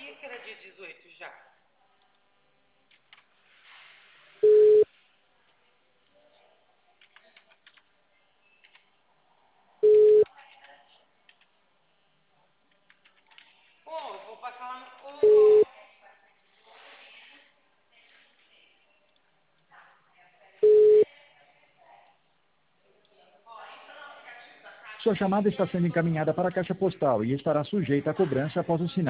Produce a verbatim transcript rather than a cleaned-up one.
sabia que era dia dezoito já. Pô, eu vou passar lá no... Ô, Sua chamada está sendo encaminhada para a caixa postal e estará sujeita a cobrança após o sinal.